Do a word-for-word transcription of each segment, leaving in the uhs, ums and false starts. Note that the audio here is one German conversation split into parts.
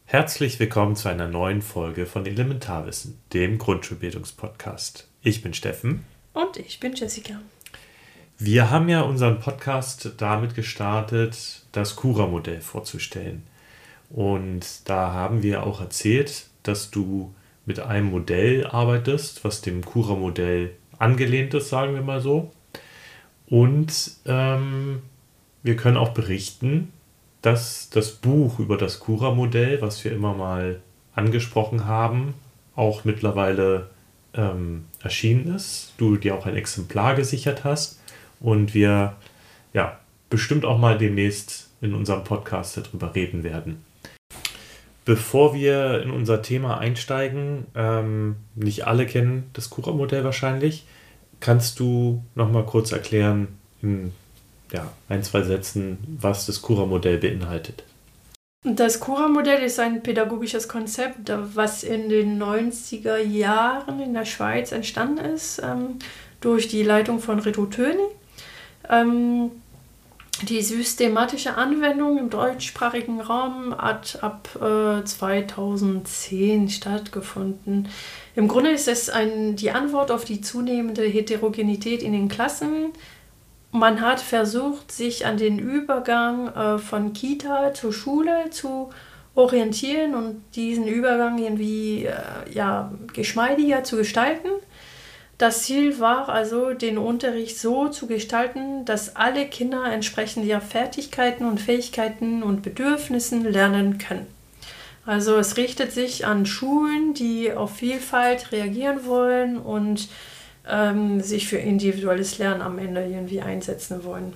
Herzlich willkommen zu einer neuen Folge von Elementarwissen, dem Grundschulbildungspodcast. Ich bin Steffen. Und ich bin Jessica. Wir haben ja unseren Podcast damit gestartet, das Cura-Modell vorzustellen. Und da haben wir auch erzählt, dass du mit einem Modell arbeitest, was dem Cura-Modell angelehnt ist, sagen wir mal so. Und ähm, wir können auch berichten, dass das Buch über das Cura-Modell, was wir immer mal angesprochen haben, auch mittlerweile ähm, erschienen ist. Du dir auch ein Exemplar gesichert hast und wir ja bestimmt auch mal demnächst in unserem Podcast darüber reden werden. Bevor wir in unser Thema einsteigen, ähm, nicht alle kennen das Cura-Modell wahrscheinlich, kannst du noch mal kurz erklären, in ja, ein, zwei Sätzen, was das Cura-Modell beinhaltet? Das Cura-Modell ist ein pädagogisches Konzept, was in den neunziger Jahren in der Schweiz entstanden ist, ähm, durch die Leitung von Reto Töni. Ähm, die systematische Anwendung im deutschsprachigen Raum hat ab äh, zweitausendzehn stattgefunden. Im Grunde ist es ein, die Antwort auf die zunehmende Heterogenität in den Klassen. Man hat versucht, sich an den Übergang äh, von Kita zur Schule zu orientieren und diesen Übergang irgendwie äh, ja, geschmeidiger zu gestalten. Das Ziel war also, den Unterricht so zu gestalten, dass alle Kinder entsprechend ihrer Fertigkeiten und Fähigkeiten und Bedürfnissen lernen können. Also es richtet sich an Schulen, die auf Vielfalt reagieren wollen und ähm, sich für individuelles Lernen am Ende irgendwie einsetzen wollen.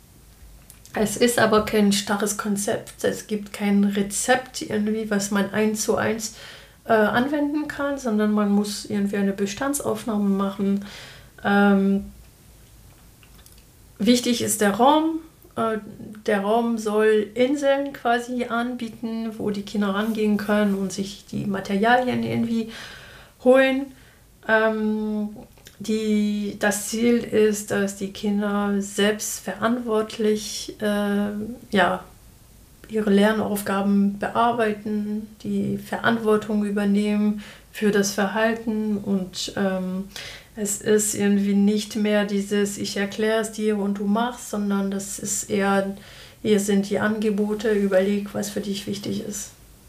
Es ist aber kein starres Konzept. Es gibt kein Rezept irgendwie, was man eins zu eins äh, anwenden kann, sondern man muss irgendwie eine Bestandsaufnahme machen. Ähm, wichtig ist der Raum. Äh, der Raum soll Inseln quasi anbieten, wo die Kinder rangehen können und sich die Materialien irgendwie holen. Ähm, Die, das Ziel ist, dass die Kinder selbstverantwortlich äh, ja, ihre Lernaufgaben bearbeiten, die Verantwortung übernehmen für das Verhalten und ähm, es ist irgendwie nicht mehr dieses ich erkläre es dir und du machst, sondern das ist eher, hier sind die Angebote, überleg, was für dich wichtig ist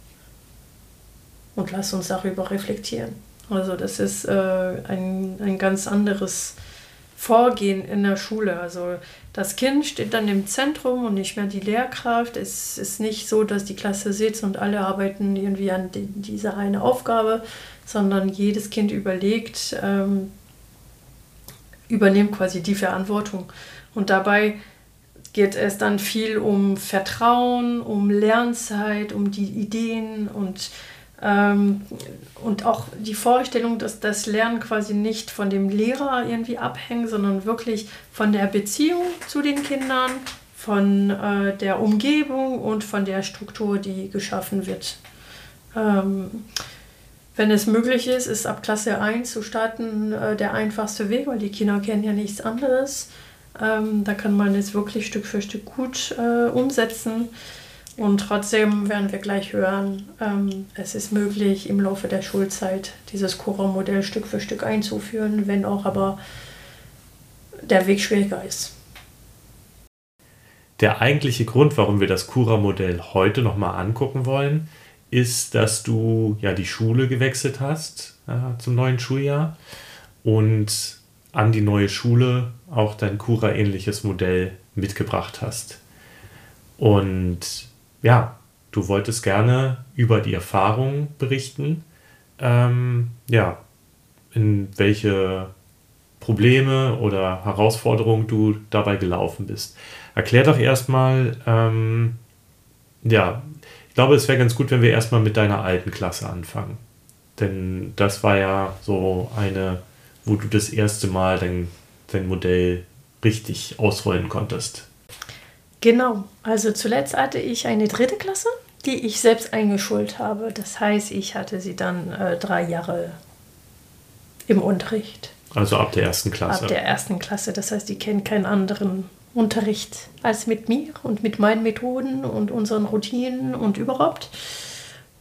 und lass uns darüber reflektieren. Also das ist äh, ein, ein ganz anderes Vorgehen in der Schule. Also das Kind steht dann im Zentrum und nicht mehr die Lehrkraft. Es ist nicht so, dass die Klasse sitzt und alle arbeiten irgendwie an die, dieser eine Aufgabe, sondern jedes Kind überlegt, ähm, übernimmt quasi die Verantwortung. Und dabei geht es dann viel um Vertrauen, um Lernzeit, um die Ideen und Und auch die Vorstellung, dass das Lernen quasi nicht von dem Lehrer irgendwie abhängt, sondern wirklich von der Beziehung zu den Kindern, von äh, der Umgebung und von der Struktur, die geschaffen wird. Ähm, wenn es möglich ist, ist ab Klasse eins zu starten äh, der einfachste Weg, weil die Kinder kennen ja nichts anderes. Ähm, da kann man es wirklich Stück für Stück gut äh, umsetzen. Und trotzdem werden wir gleich hören, ähm, es ist möglich, im Laufe der Schulzeit dieses Cura-Modell Stück für Stück einzuführen, wenn auch aber der Weg schwieriger ist. Der eigentliche Grund, warum wir das Cura-Modell heute nochmal angucken wollen, ist, dass du ja die Schule gewechselt hast äh, zum neuen Schuljahr und an die neue Schule auch dein Cura-ähnliches Modell mitgebracht hast. Und ja, du wolltest gerne über die Erfahrung berichten, ähm, ja, in welche Probleme oder Herausforderungen du dabei gelaufen bist. Erklär doch erstmal, ähm, ja, ich glaube, es wäre ganz gut, wenn wir erstmal mit deiner alten Klasse anfangen. Denn das war ja so eine, wo du das erste Mal dein, dein Modell richtig ausrollen konntest. Genau, also zuletzt hatte ich eine dritte Klasse, die ich selbst eingeschult habe. Das heißt, ich hatte sie dann äh, drei Jahre im Unterricht. Also ab der ersten Klasse? Ab der ersten Klasse, das heißt, die kennen keinen anderen Unterricht als mit mir und mit meinen Methoden und unseren Routinen und überhaupt.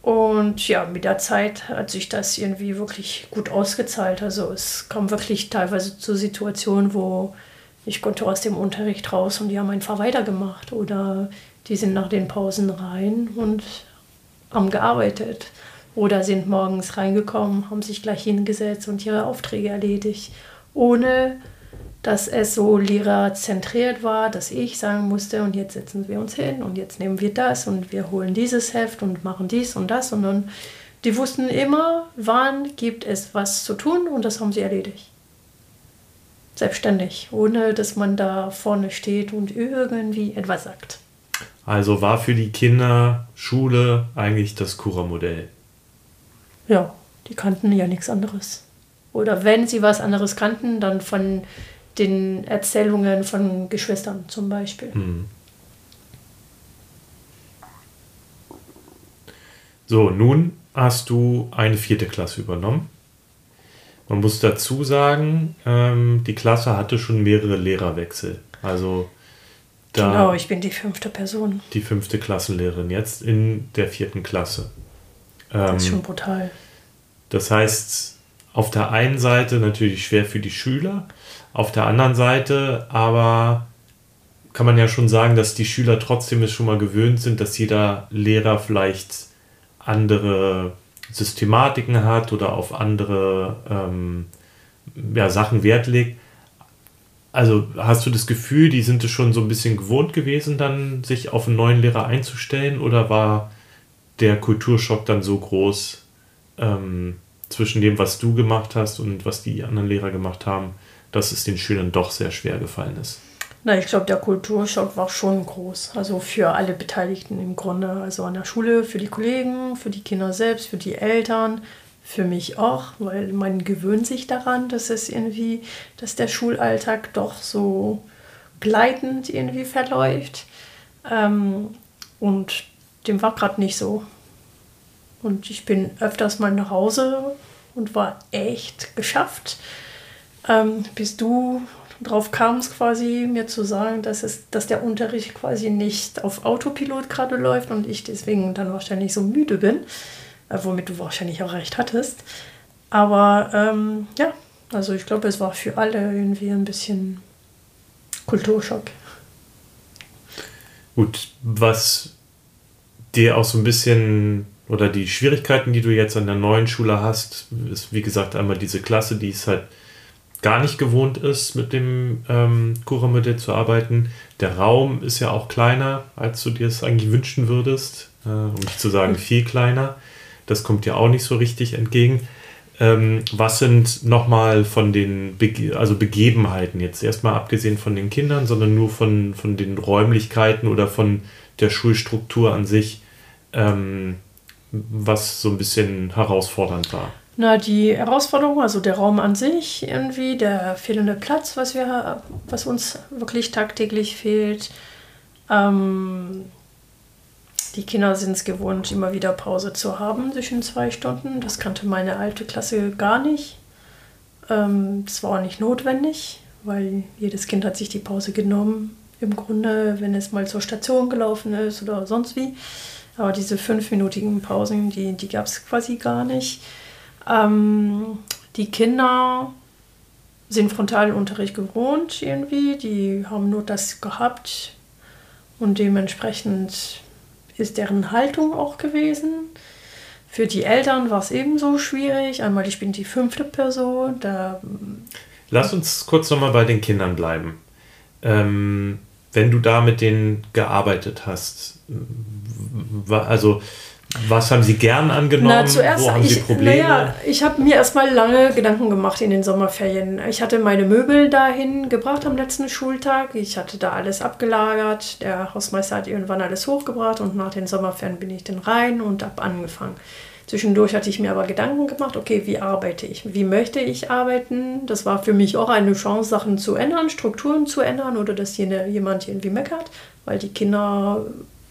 Und ja, mit der Zeit hat sich das irgendwie wirklich gut ausgezahlt. Also es kam wirklich teilweise zu Situationen, wo ich konnte aus dem Unterricht raus und die haben einfach weitergemacht. Oder die sind nach den Pausen rein und haben gearbeitet. Oder sind morgens reingekommen, haben sich gleich hingesetzt und ihre Aufträge erledigt. Ohne dass es so lehrerzentriert war, dass ich sagen musste, und jetzt setzen wir uns hin und jetzt nehmen wir das und wir holen dieses Heft und machen dies und das. Und dann, die wussten immer, wann gibt es was zu tun und das haben sie erledigt. Selbstständig, ohne dass man da vorne steht und irgendwie etwas sagt. Also war für die Kinder Schule eigentlich das Cura-Modell? Ja, die kannten ja nichts anderes. Oder wenn sie was anderes kannten, dann von den Erzählungen von Geschwistern zum Beispiel. Hm. So, nun hast du eine vierte Klasse übernommen. Man muss dazu sagen, ähm, die Klasse hatte schon mehrere Lehrerwechsel. Also da genau, ich bin die fünfte Person. Die fünfte Klassenlehrerin jetzt in der vierten Klasse. Ähm, das ist schon brutal. Das heißt, auf der einen Seite natürlich schwer für die Schüler, auf der anderen Seite aber kann man ja schon sagen, dass die Schüler trotzdem es schon mal gewöhnt sind, dass jeder Lehrer vielleicht andere Systematiken hat oder auf andere ähm, ja, Sachen Wert legt. Also hast du das Gefühl, die sind es schon so ein bisschen gewohnt gewesen, dann sich auf einen neuen Lehrer einzustellen, oder war der Kulturschock dann so groß ähm, zwischen dem, was du gemacht hast und was die anderen Lehrer gemacht haben, dass es den Schülern doch sehr schwer gefallen ist? Na, ich glaube, der Kulturschock war schon groß. Also für alle Beteiligten im Grunde. Also an der Schule, für die Kollegen, für die Kinder selbst, für die Eltern, für mich auch, weil man gewöhnt sich daran, dass es irgendwie, dass der Schulalltag doch so gleitend irgendwie verläuft. Ähm, und dem war gerade nicht so. Und ich bin öfters mal nach Hause und war echt geschafft. Ähm, bis du drauf kamst, quasi mir zu sagen, dass, es, dass der Unterricht quasi nicht auf Autopilot gerade läuft und ich deswegen dann wahrscheinlich so müde bin, äh, womit du wahrscheinlich auch recht hattest. Aber ähm, ja, also ich glaube, es war für alle irgendwie ein bisschen Kulturschock. Gut, was dir auch so ein bisschen, oder die Schwierigkeiten, die du jetzt an der neuen Schule hast, ist wie gesagt einmal diese Klasse, die es halt gar nicht gewohnt ist, mit dem ähm, Cura-Modell zu arbeiten. Der Raum ist ja auch kleiner, als du dir es eigentlich wünschen würdest, äh, um nicht zu sagen viel kleiner. Das kommt dir auch nicht so richtig entgegen. Ähm, was sind nochmal von den Bege- also Begebenheiten, jetzt erstmal abgesehen von den Kindern, sondern nur von, von den Räumlichkeiten oder von der Schulstruktur an sich, ähm, was so ein bisschen herausfordernd war? Na, die Herausforderung, also der Raum an sich irgendwie, der fehlende Platz, was wir, was uns wirklich tagtäglich fehlt. Ähm, die Kinder sind es gewohnt, immer wieder Pause zu haben zwischen zwei Stunden. Das kannte meine alte Klasse gar nicht. Ähm, das war auch nicht notwendig, weil jedes Kind hat sich die Pause genommen, im Grunde, wenn es mal zur Station gelaufen ist oder sonst wie. Aber diese fünfminütigen Pausen, die, die gab es quasi gar nicht. Ähm, die Kinder sind Frontalunterricht gewohnt irgendwie, die haben nur das gehabt und dementsprechend ist deren Haltung auch gewesen. Für die Eltern war es ebenso schwierig. Einmal, ich bin die fünfte Person. Da Lass uns kurz nochmal bei den Kindern bleiben. Ähm, wenn du da mit denen gearbeitet hast, war, also was haben sie gern angenommen? Na, zuerst, Wo haben ich, sie Probleme? Naja, ich habe mir erstmal lange Gedanken gemacht in den Sommerferien. Ich hatte meine Möbel dahin gebracht am letzten Schultag. Ich hatte da alles abgelagert. Der Hausmeister hat irgendwann alles hochgebracht und nach den Sommerferien bin ich dann rein und habe angefangen. Zwischendurch hatte ich mir aber Gedanken gemacht, okay, wie arbeite ich? Wie möchte ich arbeiten? Das war für mich auch eine Chance, Sachen zu ändern, Strukturen zu ändern oder dass hier jemand irgendwie meckert, weil die Kinder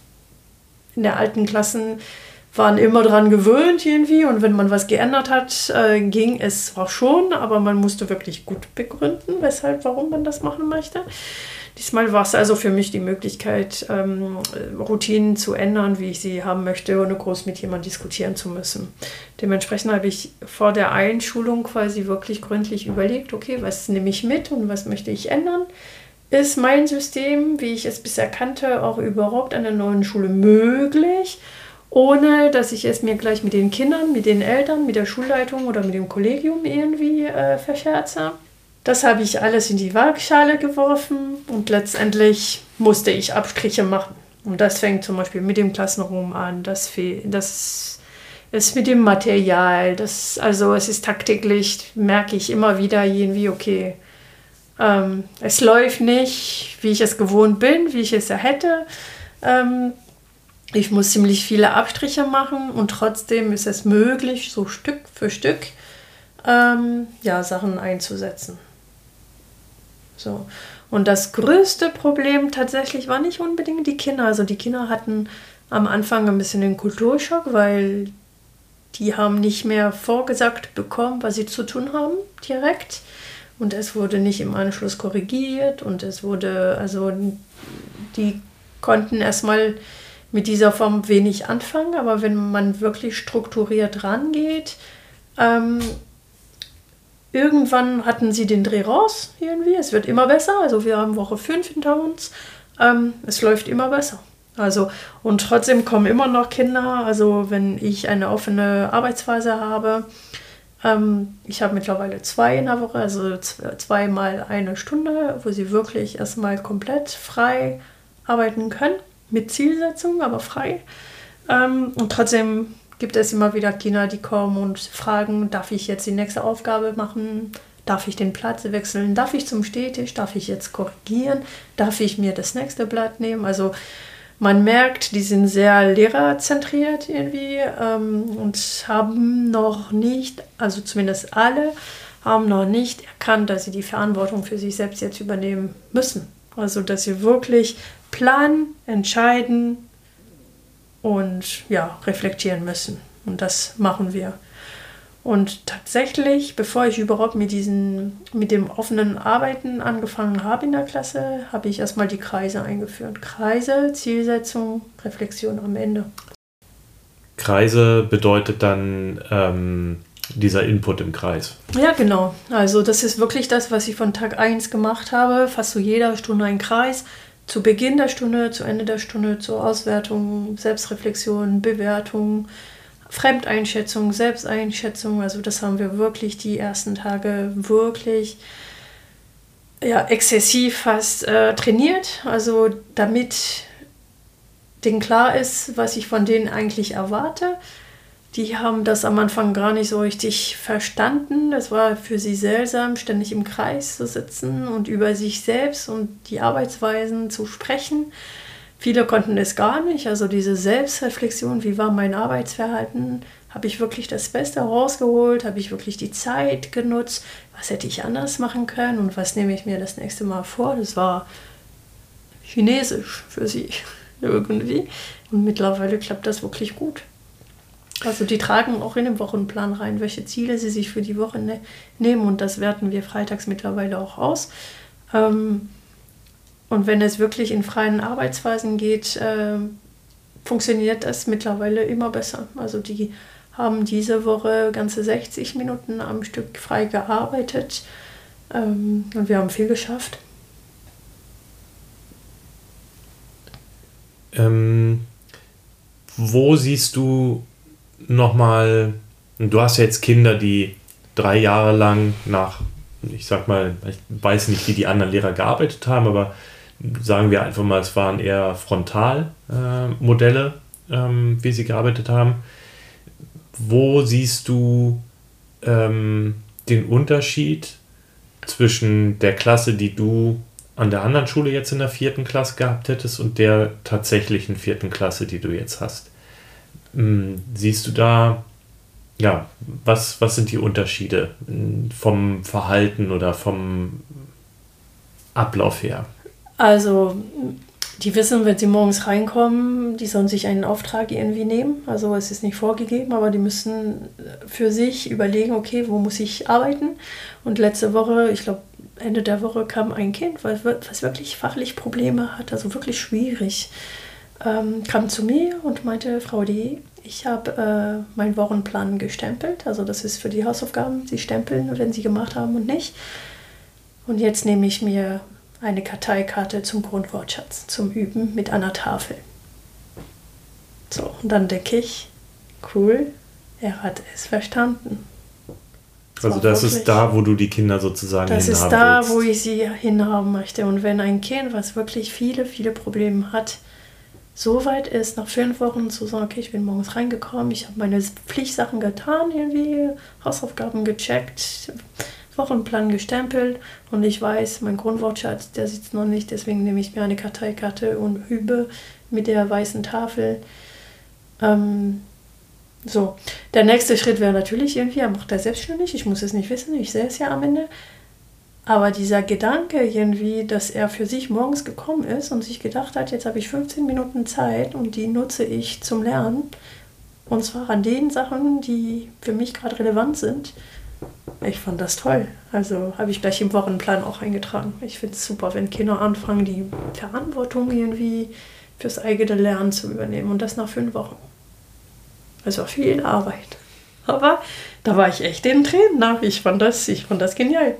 in der alten Klassen waren immer dran gewöhnt irgendwie und wenn man was geändert hat, äh, ging es auch schon, aber man musste wirklich gut begründen, weshalb, warum man das machen möchte. Diesmal war es also für mich die Möglichkeit, ähm, Routinen zu ändern, wie ich sie haben möchte, ohne groß mit jemandem diskutieren zu müssen. Dementsprechend habe ich vor der Einschulung quasi wirklich gründlich überlegt, okay, was nehme ich mit und was möchte ich ändern? Ist mein System, wie ich es bisher kannte, auch überhaupt an der neuen Schule möglich, ohne dass ich es mir gleich mit den Kindern, mit den Eltern, mit der Schulleitung oder mit dem Kollegium irgendwie äh, verscherze? Das habe ich alles in die Waagschale geworfen und letztendlich musste ich Abstriche machen. Und das fängt zum Beispiel mit dem Klassenraum an, das, das ist mit dem Material, das, also es ist tagtäglich, merke ich immer wieder irgendwie, okay, ähm, es läuft nicht, wie ich es gewohnt bin, wie ich es ja hätte. Ähm, ich muss ziemlich viele Abstriche machen und trotzdem ist es möglich, so Stück für Stück ähm, ja, Sachen einzusetzen. So. Und das größte Problem tatsächlich war nicht unbedingt die Kinder. Also die Kinder hatten am Anfang ein bisschen den Kulturschock, weil die haben nicht mehr vorgesagt bekommen, was sie zu tun haben, direkt. Und es wurde nicht im Anschluss korrigiert und es wurde, also die konnten erstmal mit dieser Form wenig anfangen, aber wenn man wirklich strukturiert rangeht, ähm, irgendwann hatten sie den Dreh raus irgendwie. Es wird immer besser. Also wir haben Woche fünf hinter uns. Ähm, es läuft immer besser. Also, und trotzdem kommen immer noch Kinder. Also wenn ich eine offene Arbeitsphase habe, ähm, ich habe mittlerweile zwei in der Woche, also zweimal eine Stunde, wo sie wirklich erstmal komplett frei arbeiten können. Mit Zielsetzung, aber frei. Ähm, und trotzdem gibt es immer wieder Kinder, die kommen und fragen, darf ich jetzt die nächste Aufgabe machen? Darf ich den Platz wechseln? Darf ich zum Stehtisch? Darf ich jetzt korrigieren? Darf ich mir das nächste Blatt nehmen? Also man merkt, die sind sehr lehrerzentriert irgendwie ähm, und haben noch nicht, also zumindest alle, haben noch nicht erkannt, dass sie die Verantwortung für sich selbst jetzt übernehmen müssen. Also dass sie wirklich planen, entscheiden, und ja, reflektieren müssen. Und das machen wir. Und tatsächlich, bevor ich überhaupt mit, diesen, mit dem offenen Arbeiten angefangen habe in der Klasse, habe ich erstmal die Kreise eingeführt. Kreise, Zielsetzung, Reflexion am Ende. Kreise bedeutet dann ähm, dieser Input im Kreis. Ja, genau. Also das ist wirklich das, was ich von Tag eins gemacht habe. Fast zu jeder Stunde ein Kreis. Zu Beginn der Stunde, zu Ende der Stunde, zur Auswertung, Selbstreflexion, Bewertung, Fremdeinschätzung, Selbsteinschätzung. Also das haben wir wirklich die ersten Tage wirklich ja, exzessiv fast äh, trainiert. Also damit denen klar ist, was ich von denen eigentlich erwarte. Die haben das am Anfang gar nicht so richtig verstanden. Das war für sie seltsam, ständig im Kreis zu sitzen und über sich selbst und die Arbeitsweisen zu sprechen. Viele konnten es gar nicht. Also diese Selbstreflexion, wie war mein Arbeitsverhalten? Habe ich wirklich das Beste rausgeholt? Habe ich wirklich die Zeit genutzt? Was hätte ich anders machen können? Und was nehme ich mir das nächste Mal vor? Das war chinesisch für sie irgendwie. Und mittlerweile klappt das wirklich gut. Also die tragen auch in den Wochenplan rein, welche Ziele sie sich für die Woche ne- nehmen. Und das werten wir freitags mittlerweile auch aus. Ähm, und wenn es wirklich in freien Arbeitsphasen geht, äh, funktioniert das mittlerweile immer besser. Also die haben diese Woche ganze sechzig Minuten am Stück frei gearbeitet. Ähm, und wir haben viel geschafft. Ähm, wo siehst du nochmal, du hast ja jetzt Kinder, die drei Jahre lang nach, ich sag mal, ich weiß nicht, wie die anderen Lehrer gearbeitet haben, aber sagen wir einfach mal, es waren eher Frontalmodelle, äh, ähm, wie sie gearbeitet haben. Wo siehst du ähm, den Unterschied zwischen der Klasse, die du an der anderen Schule jetzt in der vierten Klasse gehabt hättest und der tatsächlichen vierten Klasse, die du jetzt hast? Siehst du da, ja, was, was sind die Unterschiede vom Verhalten oder vom Ablauf her? Also, die wissen, wenn sie morgens reinkommen, die sollen sich einen Auftrag irgendwie nehmen. Also es ist nicht vorgegeben, aber die müssen für sich überlegen, okay, wo muss ich arbeiten? Und letzte Woche, ich glaube, Ende der Woche kam ein Kind, was, was wirklich fachlich Probleme hat, also wirklich schwierig, ähm, kam zu mir und meinte, Frau D., ich habe äh, meinen Wochenplan gestempelt, also das ist für die Hausaufgaben, Sie stempeln, wenn Sie gemacht haben und nicht. Und jetzt nehme ich mir eine Karteikarte zum Grundwortschatz, zum Üben mit einer Tafel. So, und dann denke ich, cool, er hat es verstanden. Das also das wirklich, ist da, wo du die Kinder sozusagen hinhaben willst. Das ist da, willst. wo ich sie hinhaben möchte. Und wenn ein Kind, was wirklich viele, viele Probleme hat, so weit ist, nach fünf Wochen zu sagen, okay, ich bin morgens reingekommen, ich habe meine Pflichtsachen getan, irgendwie Hausaufgaben gecheckt, Wochenplan gestempelt und ich weiß, mein Grundwortschatz, der sitzt noch nicht, deswegen nehme ich mir eine Karteikarte und übe mit der weißen Tafel. Ähm, so, der nächste Schritt wäre natürlich irgendwie, er macht das selbstständig, ich muss es nicht wissen, ich sehe es ja am Ende. Aber dieser Gedanke irgendwie, dass er für sich morgens gekommen ist und sich gedacht hat, jetzt habe ich fünfzehn Minuten Zeit und die nutze ich zum Lernen. Und zwar an den Sachen, die für mich gerade relevant sind. Ich fand das toll. Also habe ich gleich im Wochenplan auch eingetragen. Ich finde es super, wenn Kinder anfangen, die Verantwortung irgendwie fürs eigene Lernen zu übernehmen. Und das nach fünf Wochen. Also viel Arbeit. Aber da war ich echt in Tränen nach. Ich fand das, ich fand das genial.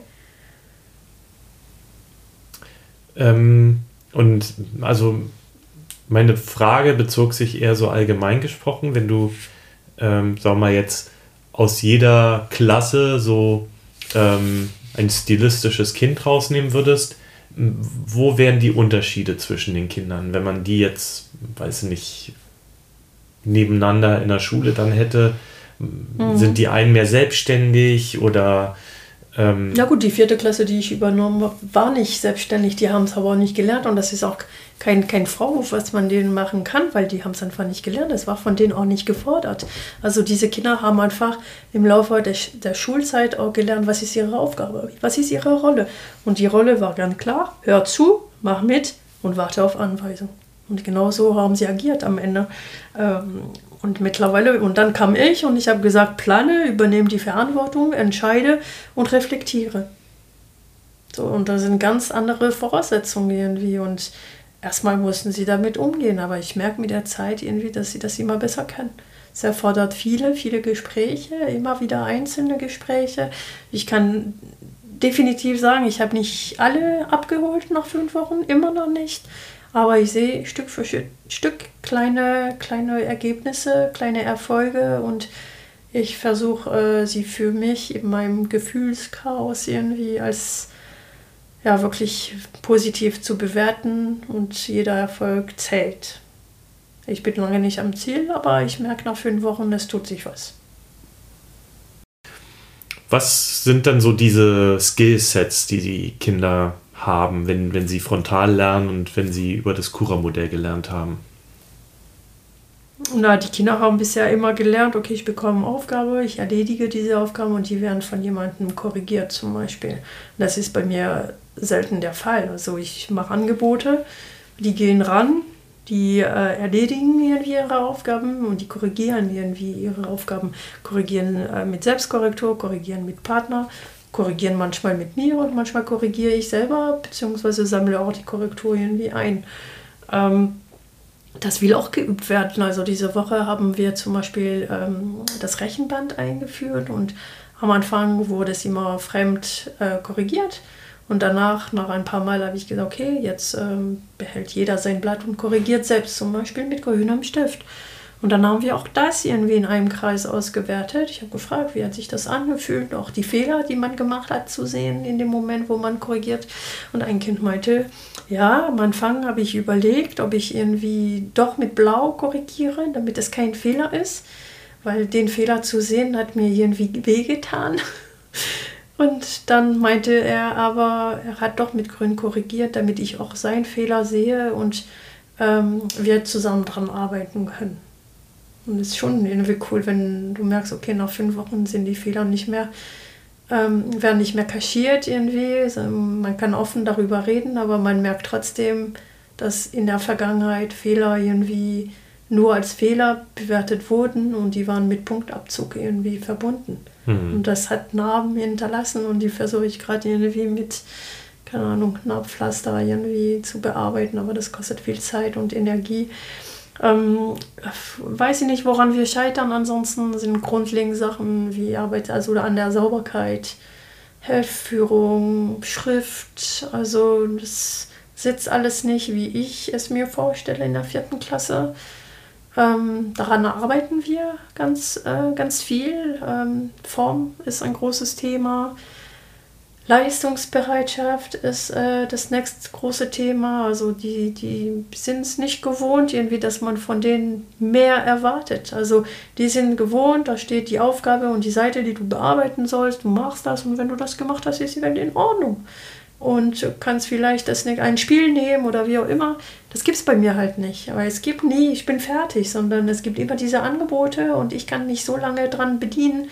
Ähm, und also meine Frage bezog sich eher so allgemein gesprochen, wenn du, ähm, sagen wir mal jetzt, aus jeder Klasse so ähm, ein stilistisches Kind rausnehmen würdest, wo wären die Unterschiede zwischen den Kindern, wenn man die jetzt, weiß nicht, nebeneinander in der Schule dann hätte? Mhm. Sind die einen mehr selbstständig oder... Ähm ja gut, die vierte Klasse, die ich übernommen habe, war nicht selbstständig, die haben es aber auch nicht gelernt und das ist auch kein, kein Vorwurf, was man denen machen kann, weil die haben es einfach nicht gelernt, es war von denen auch nicht gefordert. Also diese Kinder haben einfach im Laufe der, der Schulzeit auch gelernt, was ist ihre Aufgabe, was ist ihre Rolle. Und die Rolle war ganz klar, hör zu, mach mit und warte auf Anweisung. Und genau so haben sie agiert am Ende. Ähm, Und mittlerweile, und dann kam ich und ich habe gesagt, plane, übernehme die Verantwortung, entscheide und reflektiere. So, und da sind ganz andere Voraussetzungen irgendwie und erstmal mussten sie damit umgehen, aber ich merke mit der Zeit irgendwie, dass sie das immer besser können. Es erfordert viele, viele Gespräche, immer wieder einzelne Gespräche. Ich kann definitiv sagen, ich habe nicht alle abgeholt nach fünf Wochen, immer noch nicht. Aber ich sehe Stück für Stück kleine, kleine Ergebnisse, kleine Erfolge und ich versuche äh, sie für mich in meinem Gefühlschaos irgendwie als ja, wirklich positiv zu bewerten und jeder Erfolg zählt. Ich bin lange nicht am Ziel, aber ich merke nach fünf Wochen, es tut sich was. Was sind dann so diese Skillsets, die die Kinder haben, wenn, wenn sie frontal lernen und wenn sie über das Cura-Modell gelernt haben? Na, die Kinder haben bisher immer gelernt, okay, ich bekomme eine Aufgabe, ich erledige diese Aufgaben und die werden von jemandem korrigiert zum Beispiel. Das ist bei mir selten der Fall. Also ich mache Angebote, die gehen ran, die äh, erledigen irgendwie ihre Aufgaben und die korrigieren irgendwie ihre Aufgaben, korrigieren äh, mit Selbstkorrektur, korrigieren mit Partner, korrigieren manchmal mit mir und manchmal korrigiere ich selber, beziehungsweise sammle auch die Korrektur irgendwie ein. Ähm, das will auch geübt werden. Also diese Woche haben wir zum Beispiel ähm, das Rechenband eingeführt und am Anfang wurde es immer fremd äh, korrigiert und danach, nach ein paar Mal, habe ich gesagt, okay, jetzt ähm, behält jeder sein Blatt und korrigiert selbst, zum Beispiel mit grünem Stift. Und dann haben wir auch das irgendwie in einem Kreis ausgewertet. Ich habe gefragt, wie hat sich das angefühlt, auch die Fehler, die man gemacht hat, zu sehen in dem Moment, wo man korrigiert. Und ein Kind meinte, ja, am Anfang habe ich überlegt, ob ich irgendwie doch mit Blau korrigiere, damit es kein Fehler ist. Weil den Fehler zu sehen, hat mir irgendwie wehgetan. Und dann meinte er aber, er hat doch mit Grün korrigiert, damit ich auch seinen Fehler sehe und ähm, wir zusammen dran arbeiten können. Und es ist schon irgendwie cool, wenn du merkst, okay, nach fünf Wochen sind die Fehler nicht mehr, ähm, werden nicht mehr kaschiert irgendwie. Also man kann offen darüber reden, aber man merkt trotzdem, dass in der Vergangenheit Fehler irgendwie nur als Fehler bewertet wurden und die waren mit Punktabzug irgendwie verbunden. Mhm. Und das hat Narben hinterlassen und die versuche ich gerade irgendwie mit, keine Ahnung, Narbpflaster irgendwie zu bearbeiten, aber das kostet viel Zeit und Energie. Ähm, weiß ich nicht, woran wir scheitern, ansonsten sind grundlegende Sachen wie Arbeit, also an der Sauberkeit, Heftführung, Schrift, also das sitzt alles nicht, wie ich es mir vorstelle in der vierten Klasse. Ähm, daran arbeiten wir ganz, äh, ganz viel. Ähm, Form ist ein großes Thema. Leistungsbereitschaft ist äh, das nächste große Thema. Also die, die sind es nicht gewohnt, irgendwie, dass man von denen mehr erwartet. Also die sind gewohnt, da steht die Aufgabe und die Seite, die du bearbeiten sollst. Du machst das und wenn du das gemacht hast, ist die Welt in Ordnung. Und du kannst vielleicht das nicht ein Spiel nehmen oder wie auch immer. Das gibt es bei mir halt nicht. Aber es gibt nie, ich bin fertig, sondern es gibt immer diese Angebote und ich kann mich so lange dran bedienen,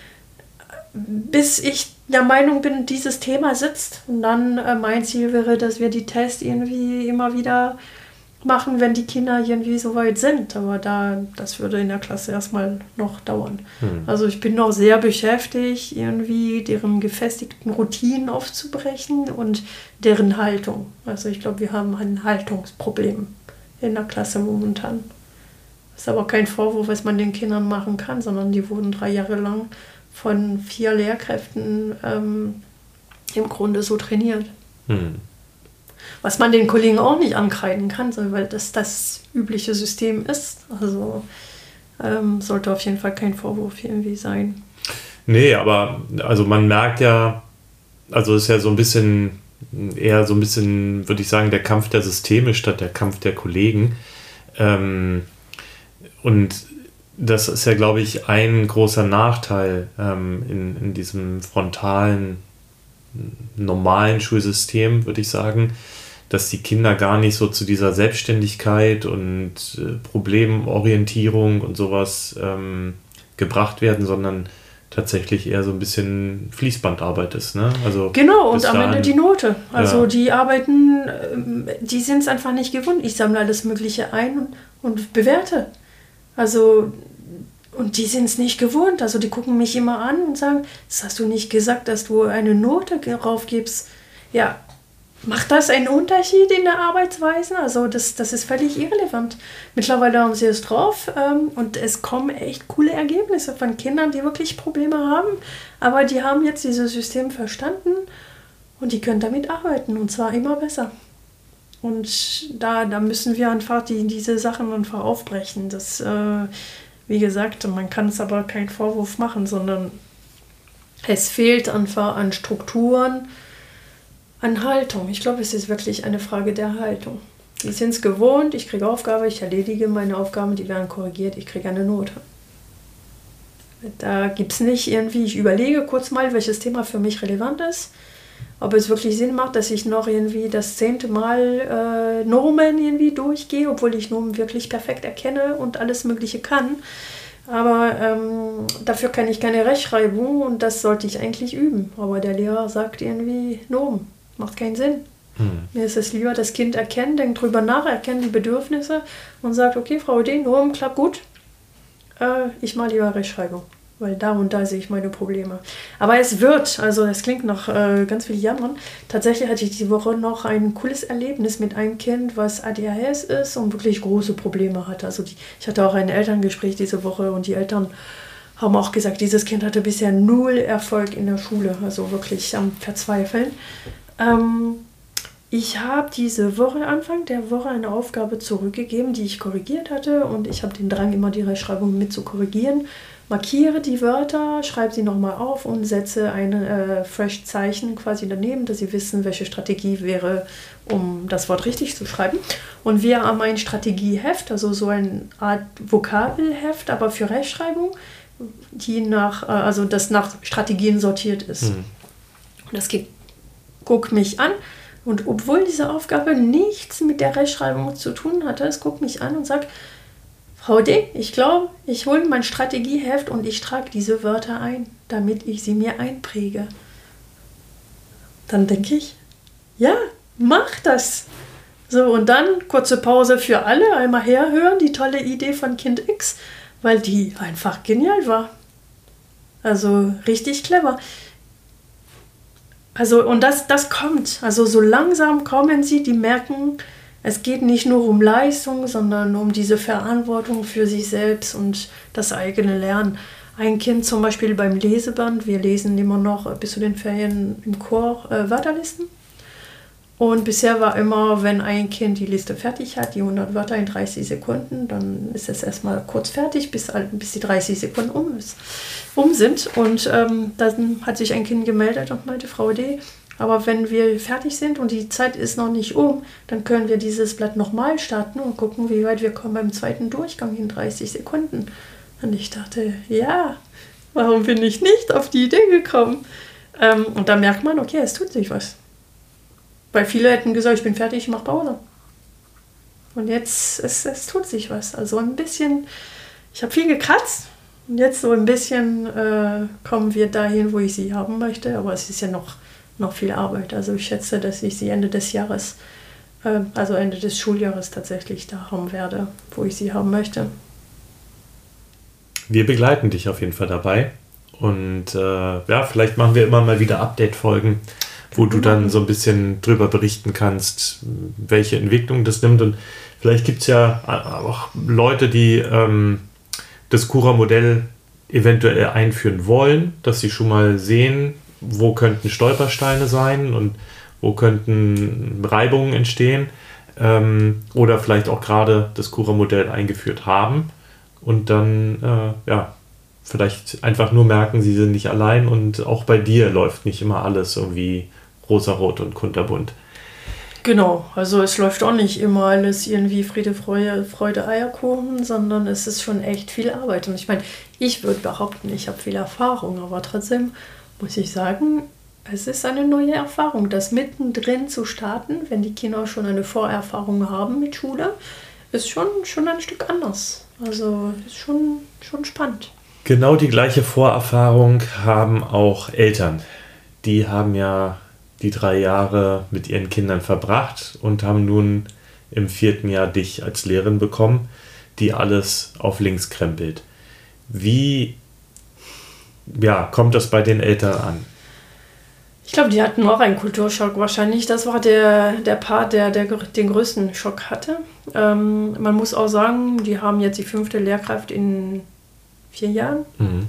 bis ich der Meinung bin, dieses Thema sitzt. Und dann äh, mein Ziel wäre, dass wir die Tests irgendwie immer wieder machen, wenn die Kinder irgendwie so weit sind. Aber da, das würde in der Klasse erstmal noch dauern. Hm. Also ich bin noch sehr beschäftigt, irgendwie deren gefestigten Routinen aufzubrechen und deren Haltung. Also ich glaube, wir haben ein Haltungsproblem in der Klasse momentan. Das ist aber kein Vorwurf, was man den Kindern machen kann, sondern die wurden drei Jahre lang von vier Lehrkräften ähm, im Grunde so trainiert. Hm. Was man den Kollegen auch nicht ankreiden kann, weil das das übliche System ist. Also ähm, sollte auf jeden Fall kein Vorwurf irgendwie sein. Nee, aber also man merkt ja, also es ist ja so ein bisschen, eher so ein bisschen, würde ich sagen, der Kampf der Systeme statt der Kampf der Kollegen. Ähm, und das ist ja, glaube ich, ein großer Nachteil ähm, in, in diesem frontalen, normalen Schulsystem, würde ich sagen, dass die Kinder gar nicht so zu dieser Selbstständigkeit und äh, Problemorientierung und sowas ähm, gebracht werden, sondern tatsächlich eher so ein bisschen Fließbandarbeit ist. Ne? Also genau, und am Ende die Note. Also ja. die arbeiten, die sind es einfach nicht gewohnt. Ich sammle alles Mögliche ein und, und bewerte. Also, und die sind es nicht gewohnt. Also die gucken mich immer an und sagen, das hast du nicht gesagt, dass du eine Note drauf gibst. Ja, macht das einen Unterschied in der Arbeitsweise? Also das, das ist völlig irrelevant. Mittlerweile haben sie es drauf ähm, und es kommen echt coole Ergebnisse von Kindern, die wirklich Probleme haben. Aber die haben jetzt dieses System verstanden und die können damit arbeiten und zwar immer besser. Und da, da müssen wir einfach die, diese Sachen einfach aufbrechen. Das, äh, wie gesagt, man kann es aber keinen Vorwurf machen, sondern es fehlt einfach an Strukturen, an Haltung. Ich glaube, es ist wirklich eine Frage der Haltung. Die sind es gewohnt, ich kriege Aufgabe, ich erledige meine Aufgaben, die werden korrigiert, ich kriege eine Note. Da gibt es nicht irgendwie, ich überlege kurz mal, welches Thema für mich relevant ist, ob es wirklich Sinn macht, dass ich noch irgendwie das zehnte Mal äh, Nomen irgendwie durchgehe, obwohl ich Nomen wirklich perfekt erkenne und alles Mögliche kann. Aber ähm, dafür kann ich keine Rechtschreibung und das sollte ich eigentlich üben. Aber der Lehrer sagt irgendwie Nomen. Macht keinen Sinn. Hm. Mir ist es lieber, das Kind erkennt, denkt drüber nach, erkennt die Bedürfnisse und sagt, okay, Frau D, Nomen klappt gut. Äh, ich mache lieber Rechtschreibung. Weil da und da sehe ich meine Probleme. Aber es wird, also es klingt nach äh, ganz viel Jammern. Tatsächlich hatte ich die Woche noch ein cooles Erlebnis mit einem Kind, was A D H S ist und wirklich große Probleme hatte. Also die, ich hatte auch ein Elterngespräch diese Woche und die Eltern haben auch gesagt, dieses Kind hatte bisher null Erfolg in der Schule. Also wirklich am Verzweifeln. Ähm, ich habe diese Woche, Anfang der Woche, eine Aufgabe zurückgegeben, die ich korrigiert hatte. Und ich habe den Drang, immer die Rechtschreibung mit zu korrigieren. Markiere die Wörter, schreibe sie nochmal auf und setze ein äh, Fresh-Zeichen quasi daneben, dass sie wissen, welche Strategie wäre, um das Wort richtig zu schreiben. Und wir haben ein Strategieheft, also so eine Art Vokabelheft, aber für Rechtschreibung, die nach, äh, also das nach Strategien sortiert ist. Mhm. Und das geht, guckt mich an und obwohl diese Aufgabe nichts mit der Rechtschreibung zu tun hatte, es guckt mich an und sagt, Frau D., ich glaube, ich hole mein Strategieheft und ich trage diese Wörter ein, damit ich sie mir einpräge. Dann denke ich, ja, mach das. So, und dann kurze Pause für alle, einmal herhören, die tolle Idee von Kind X, weil die einfach genial war. Also richtig clever. Also, und das, das kommt. Also so langsam kommen sie, die merken, es geht nicht nur um Leistung, sondern um diese Verantwortung für sich selbst und das eigene Lernen. Ein Kind zum Beispiel beim Leseband, wir lesen immer noch bis zu den Ferien im Chor äh, Wörterlisten. Und bisher war immer, wenn ein Kind die Liste fertig hat, die hundert Wörter in dreißig Sekunden, dann ist es erstmal kurz fertig, bis, bis die dreißig Sekunden um, ist, um sind. Und ähm, dann hat sich ein Kind gemeldet und meinte, Frau D., aber wenn wir fertig sind und die Zeit ist noch nicht um, dann können wir dieses Blatt nochmal starten und gucken, wie weit wir kommen beim zweiten Durchgang in dreißig Sekunden. Und ich dachte, ja, warum bin ich nicht auf die Idee gekommen? Ähm, und da merkt man, okay, es tut sich was. Weil viele hätten gesagt, ich bin fertig, ich mache Pause. Und jetzt, es, es tut sich was. Also ein bisschen, ich habe viel gekratzt und jetzt so ein bisschen äh, kommen wir dahin, wo ich sie haben möchte. Aber es ist ja noch, noch viel Arbeit. Also ich schätze, dass ich sie Ende des Jahres, äh, also Ende des Schuljahres tatsächlich da haben werde, wo ich sie haben möchte. Wir begleiten dich auf jeden Fall dabei. Und äh, ja, vielleicht machen wir immer mal wieder Update-Folgen, wo du dann so ein bisschen drüber berichten kannst, welche Entwicklung das nimmt. Und vielleicht gibt es ja auch Leute, die ähm, das Cura-Modell eventuell einführen wollen, dass sie schon mal sehen, wo könnten Stolpersteine sein und wo könnten Reibungen entstehen. Ähm, oder vielleicht auch gerade das Cura-Modell eingeführt haben und dann äh, ja, vielleicht einfach nur merken, sie sind nicht allein und auch bei dir läuft nicht immer alles irgendwie rosarot und kunterbunt. Genau, also es läuft auch nicht immer alles irgendwie Friede, Freude, Freude, Eierkuchen, sondern es ist schon echt viel Arbeit. Und ich meine, ich würde behaupten, ich habe viel Erfahrung, aber trotzdem muss ich sagen, es ist eine neue Erfahrung, das mittendrin zu starten, wenn die Kinder schon eine Vorerfahrung haben mit Schule, ist schon, schon ein Stück anders. Also ist schon, schon spannend. Genau die gleiche Vorerfahrung haben auch Eltern. Die haben ja die drei Jahre mit ihren Kindern verbracht und haben nun im vierten Jahr dich als Lehrerin bekommen, die alles auf links krempelt. Wie ja, kommt das bei den Eltern an? Ich glaube, die hatten auch einen Kulturschock wahrscheinlich. Das war der, der Part, der, der den größten Schock hatte. Ähm, man muss auch sagen, die haben jetzt die fünfte Lehrkraft in vier Jahren. Mhm.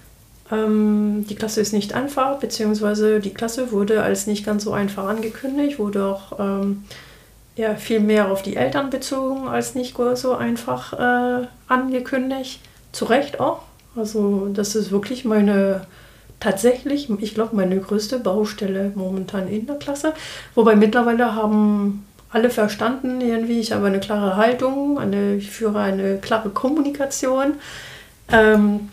Ähm, die Klasse ist nicht einfach, beziehungsweise die Klasse wurde als nicht ganz so einfach angekündigt, wurde auch ähm, ja, viel mehr auf die Eltern bezogen als nicht so einfach äh, angekündigt. Zu Recht auch. Also das ist wirklich meine, tatsächlich, ich glaube, meine größte Baustelle momentan in der Klasse. Wobei mittlerweile haben alle verstanden irgendwie, ich habe eine klare Haltung, eine, ich führe eine klare Kommunikation. Ähm,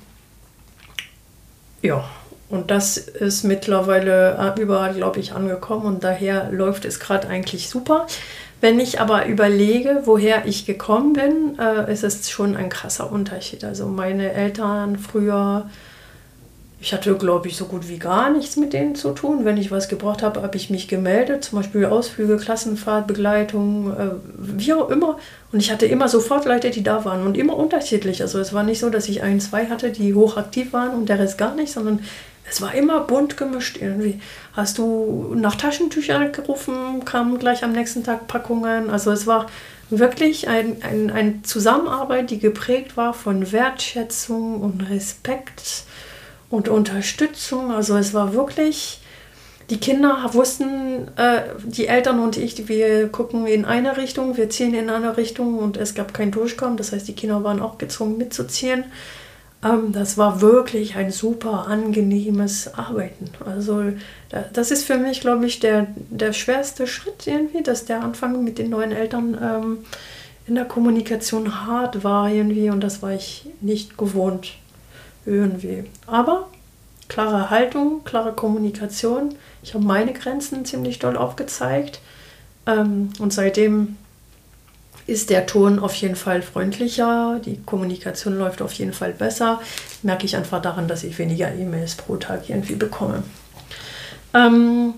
ja, und das ist mittlerweile überall, glaube ich, angekommen und daher läuft es gerade eigentlich super. Wenn ich aber überlege, woher ich gekommen bin, äh, ist es schon ein krasser Unterschied. Also meine Eltern früher, ich hatte, glaube ich, so gut wie gar nichts mit denen zu tun. Wenn ich was gebraucht habe, habe ich mich gemeldet, zum Beispiel Ausflüge, Klassenfahrt, Begleitung, äh, wie auch immer. Und ich hatte immer sofort Leute, die da waren und immer unterschiedlich. Also es war nicht so, dass ich ein, zwei hatte, die hochaktiv waren und der Rest gar nicht, sondern es war immer bunt gemischt irgendwie. Hast du nach Taschentüchern gerufen, kamen gleich am nächsten Tag Packungen. Also es war wirklich ein, ein, eine Zusammenarbeit, die geprägt war von Wertschätzung und Respekt und Unterstützung. Also es war wirklich, die Kinder wussten, äh, die Eltern und ich, wir gucken in eine Richtung, wir ziehen in eine Richtung und es gab kein Durchkommen. Das heißt, die Kinder waren auch gezwungen mitzuziehen. Ähm, das war wirklich ein super angenehmes Arbeiten. Also das ist für mich, glaube ich, der, der schwerste Schritt irgendwie, dass der Anfang mit den neuen Eltern ähm, in der Kommunikation hart war irgendwie und das war ich nicht gewohnt irgendwie. Aber klare Haltung, klare Kommunikation. Ich habe meine Grenzen ziemlich doll aufgezeigt ähm, und seitdem ist der Ton auf jeden Fall freundlicher, die Kommunikation läuft auf jeden Fall besser. Merke ich einfach daran, dass ich weniger E-Mails pro Tag irgendwie bekomme. Ähm,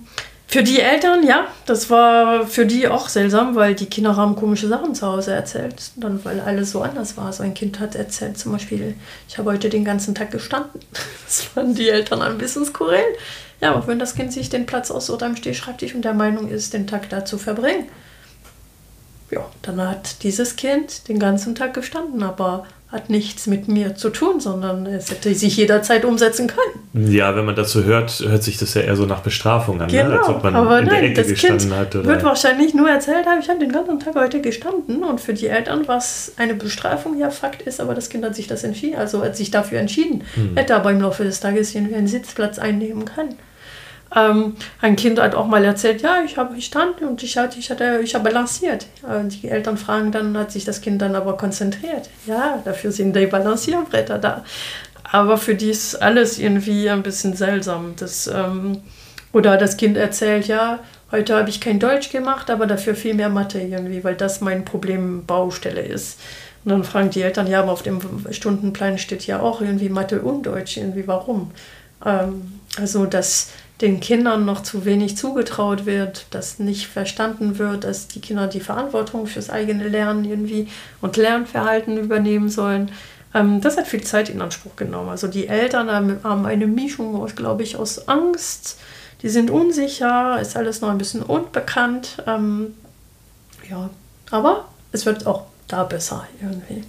Für die Eltern, ja, das war für die auch seltsam, weil die Kinder haben komische Sachen zu Hause erzählt, dann weil alles so anders war. So ein Kind hat erzählt zum Beispiel, ich habe heute den ganzen Tag gestanden. Das fanden die Eltern ein bisschen skurril. Ja, aber wenn das Kind sich den Platz aussucht am Stehschreibtisch und der Meinung ist, den Tag da zu verbringen, ja, dann hat dieses Kind den ganzen Tag gestanden, aber hat nichts mit mir zu tun, sondern es hätte sich jederzeit umsetzen können. Ja, wenn man das so hört, hört sich das ja eher so nach Bestrafung an, genau, ne? Als ob man aber in nein, der Ecke das gestanden Kind hat. Oder? Wird wahrscheinlich nur erzählt haben, ich habe den ganzen Tag heute gestanden und für die Eltern war es eine Bestrafung, ja Fakt ist, aber das Kind hat sich das entschieden, also hat sich dafür entschieden, hm. hätte aber im Laufe des Tages irgendwie einen Sitzplatz einnehmen können. Ähm, ein Kind hat auch mal erzählt, ja, ich habe gestanden und ich, hatte, ich, hatte, ich habe balanciert. Äh, die Eltern fragen dann, hat sich das Kind dann aber konzentriert. Ja, dafür sind die Balancierbretter da. Aber für die ist alles irgendwie ein bisschen seltsam. Das, ähm, oder das Kind erzählt, ja, heute habe ich kein Deutsch gemacht, aber dafür viel mehr Mathe irgendwie, weil das mein Problembaustelle ist. Und dann fragen die Eltern, ja, aber auf dem Stundenplan steht ja auch irgendwie Mathe und Deutsch, irgendwie warum? Ähm, also das den Kindern noch zu wenig zugetraut wird, dass nicht verstanden wird, dass die Kinder die Verantwortung fürs eigene Lernen irgendwie und Lernverhalten übernehmen sollen. Ähm, das hat viel Zeit in Anspruch genommen. Also die Eltern haben, haben eine Mischung, aus, glaube ich, aus Angst, die sind unsicher, ist alles noch ein bisschen unbekannt. Ähm, ja, aber es wird auch da besser irgendwie.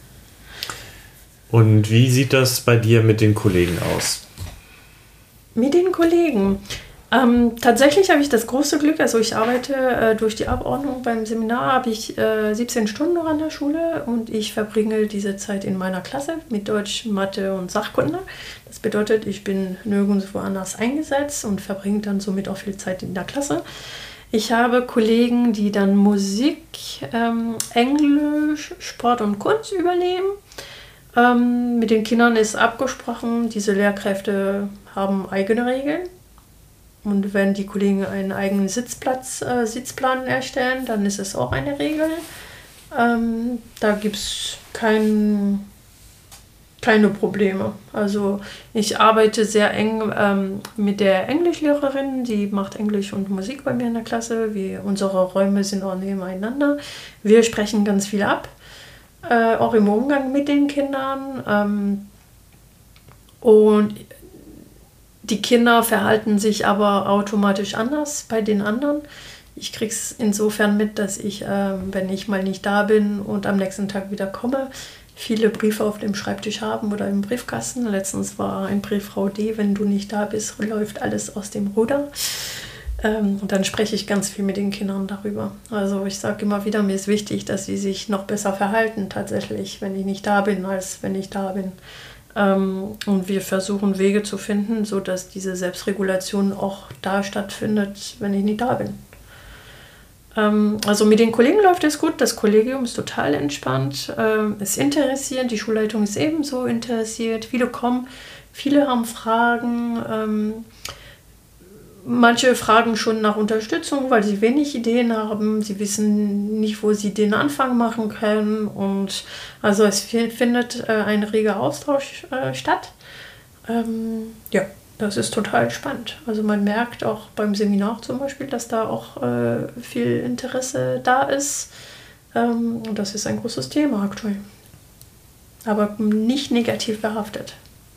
Und wie sieht das bei dir mit den Kollegen aus? Mit den Kollegen. Ähm, tatsächlich habe ich das große Glück, also ich arbeite äh, durch die Abordnung beim Seminar, habe ich äh, siebzehn Stunden noch an der Schule und ich verbringe diese Zeit in meiner Klasse mit Deutsch, Mathe und Sachkunde. Das bedeutet, ich bin nirgendwo anders eingesetzt und verbringe dann somit auch viel Zeit in der Klasse. Ich habe Kollegen, die dann Musik, ähm, Englisch, Sport und Kunst übernehmen. Ähm, mit den Kindern ist abgesprochen, diese Lehrkräfte haben eigene Regeln. Und wenn die Kollegen einen eigenen Sitzplatz, äh, Sitzplan erstellen, dann ist es auch eine Regel. Ähm, da gibt es kein, keine Probleme. Also ich arbeite sehr eng ähm, mit der Englischlehrerin, die macht Englisch und Musik bei mir in der Klasse. Wir, unsere Räume sind auch nebeneinander. Wir sprechen ganz viel ab. Äh, auch im Umgang mit den Kindern. Ähm, und die Kinder verhalten sich aber automatisch anders bei den anderen. Ich kriege es insofern mit, dass ich, äh, wenn ich mal nicht da bin und am nächsten Tag wieder komme, viele Briefe auf dem Schreibtisch haben oder im Briefkasten. Letztens war ein Brief, Frau D., wenn du nicht da bist, läuft alles aus dem Ruder. Ähm, und dann spreche ich ganz viel mit den Kindern darüber. Also ich sage immer wieder, mir ist wichtig, dass sie sich noch besser verhalten tatsächlich, wenn ich nicht da bin, als wenn ich da bin. Ähm, und wir versuchen Wege zu finden, sodass diese Selbstregulation auch da stattfindet, wenn ich nicht da bin. Ähm, also mit den Kollegen läuft es gut, das Kollegium ist total entspannt, ähm, ist interessiert, die Schulleitung ist ebenso interessiert, viele kommen, viele haben Fragen, ähm, manche fragen schon nach Unterstützung, weil sie wenig Ideen haben. Sie wissen nicht, wo sie den Anfang machen können. Und also es findet äh, ein reger Austausch äh, statt. Ähm, ja, das ist total spannend. Also man merkt auch beim Seminar zum Beispiel, dass da auch äh, viel Interesse da ist. Ähm, und das ist ein großes Thema aktuell. Aber nicht negativ behaftet.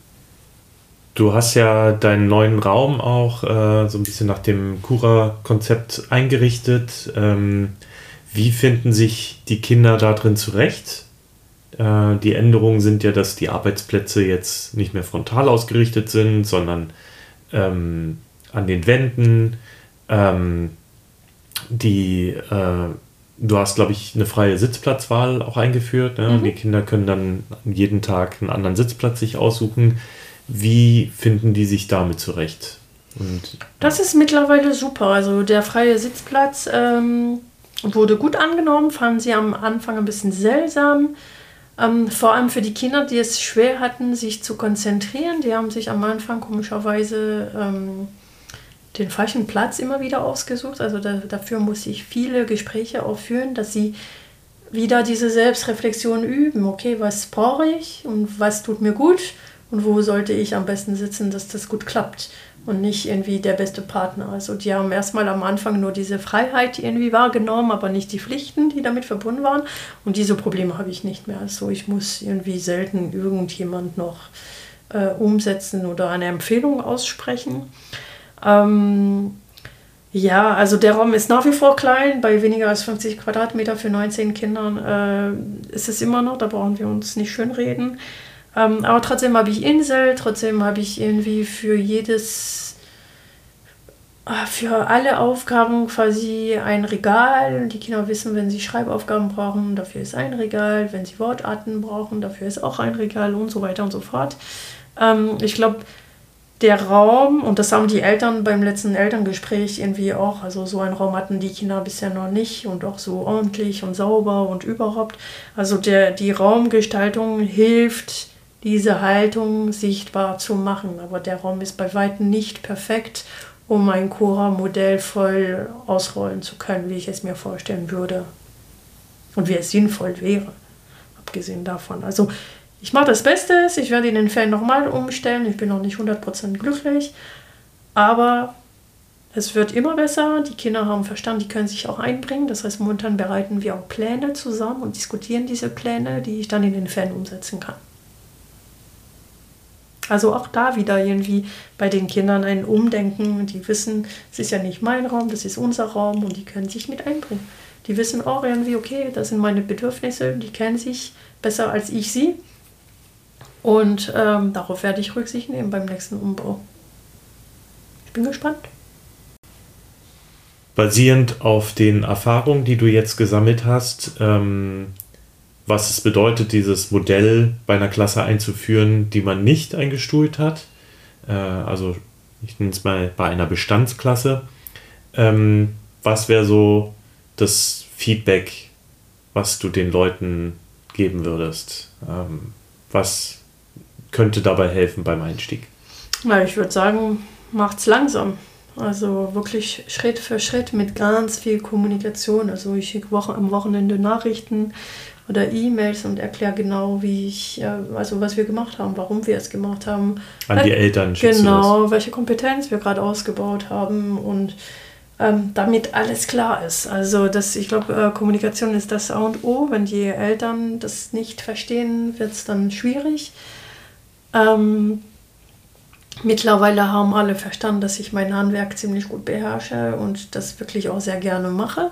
Du hast ja deinen neuen Raum auch äh, so ein bisschen nach dem Cura-Konzept eingerichtet. Ähm, wie finden sich die Kinder da drin zurecht? Äh, die Änderungen sind ja, dass die Arbeitsplätze jetzt nicht mehr frontal ausgerichtet sind, sondern ähm, an den Wänden. Ähm, die, äh, du hast, glaube ich, eine freie Sitzplatzwahl auch eingeführt. Ne? Mhm. Und die Kinder können dann jeden Tag einen anderen Sitzplatz sich aussuchen. Wie finden die sich damit zurecht? Und, das ist mittlerweile super. Also der freie Sitzplatz ähm, wurde gut angenommen, fanden sie am Anfang ein bisschen seltsam. Ähm, vor allem für die Kinder, die es schwer hatten, sich zu konzentrieren. Die haben sich am Anfang komischerweise ähm, den falschen Platz immer wieder ausgesucht. Also da, dafür muss ich viele Gespräche auch führen, dass sie wieder diese Selbstreflexion üben. Okay, was brauche ich und was tut mir gut? Und wo sollte ich am besten sitzen, dass das gut klappt? und nicht irgendwie der beste Partner. Also die haben erstmal am Anfang nur diese Freiheit irgendwie wahrgenommen, aber nicht die Pflichten, die damit verbunden waren. Und diese Probleme habe ich nicht mehr. Also ich muss irgendwie selten irgendjemand noch äh, umsetzen oder eine Empfehlung aussprechen. Ähm, ja, also der Raum ist nach wie vor klein, bei weniger als fünfzig Quadratmeter für neunzehn Kindern äh, ist es immer noch, da brauchen wir uns nicht schönreden. Ähm, aber trotzdem habe ich Insel, trotzdem habe ich irgendwie für jedes, für alle Aufgaben quasi ein Regal. Die Kinder wissen, wenn sie Schreibaufgaben brauchen, dafür ist ein Regal. Wenn sie Wortarten brauchen, dafür ist auch ein Regal und so weiter und so fort. Ähm, ich glaube, der Raum, und das haben die Eltern beim letzten Elterngespräch irgendwie auch, also so einen Raum hatten die Kinder bisher noch nicht und auch so ordentlich und sauber und überhaupt. Also der, die Raumgestaltung hilft, diese Haltung sichtbar zu machen. Aber der Raum ist bei weitem nicht perfekt, um ein Cura-Modell voll ausrollen zu können, wie ich es mir vorstellen würde. Und wie es sinnvoll wäre, abgesehen davon. Also ich mache das Beste, ich werde ihn in den Ferien nochmal umstellen. Ich bin noch nicht hundert Prozent glücklich, aber es wird immer besser. Die Kinder haben verstanden, die können sich auch einbringen. Das heißt, momentan bereiten wir auch Pläne zusammen und diskutieren diese Pläne, die ich dann in den Ferien umsetzen kann. Also auch da wieder irgendwie bei den Kindern ein Umdenken. Die wissen, es ist ja nicht mein Raum, das ist unser Raum und die können sich mit einbringen. Die wissen auch irgendwie, okay, das sind meine Bedürfnisse, die kennen sich besser als ich sie. Und ähm, darauf werde ich Rücksicht nehmen beim nächsten Umbau. Ich bin gespannt. Basierend auf den Erfahrungen, die du jetzt gesammelt hast, ähm, was es bedeutet, dieses Modell bei einer Klasse einzuführen, die man nicht eingestuhlt hat, äh, also ich nenne es mal bei einer Bestandsklasse, ähm, was wäre so das Feedback, was du den Leuten geben würdest? Ähm, was könnte dabei helfen beim Einstieg? Na, ich würde sagen, macht's langsam. Also wirklich Schritt für Schritt mit ganz viel Kommunikation. Also ich schicke Woche, am Wochenende Nachrichten oder E-Mails und erkläre genau, wie ich, also was wir gemacht haben, warum wir es gemacht haben. An die Eltern schickst du das? Genau, welche Kompetenz wir gerade ausgebaut haben und ähm, damit alles klar ist. Also das, ich glaube, äh, Kommunikation ist das A und O. Wenn die Eltern das nicht verstehen, wird es dann schwierig. Ähm, mittlerweile haben alle verstanden, dass ich mein Handwerk ziemlich gut beherrsche und das wirklich auch sehr gerne mache.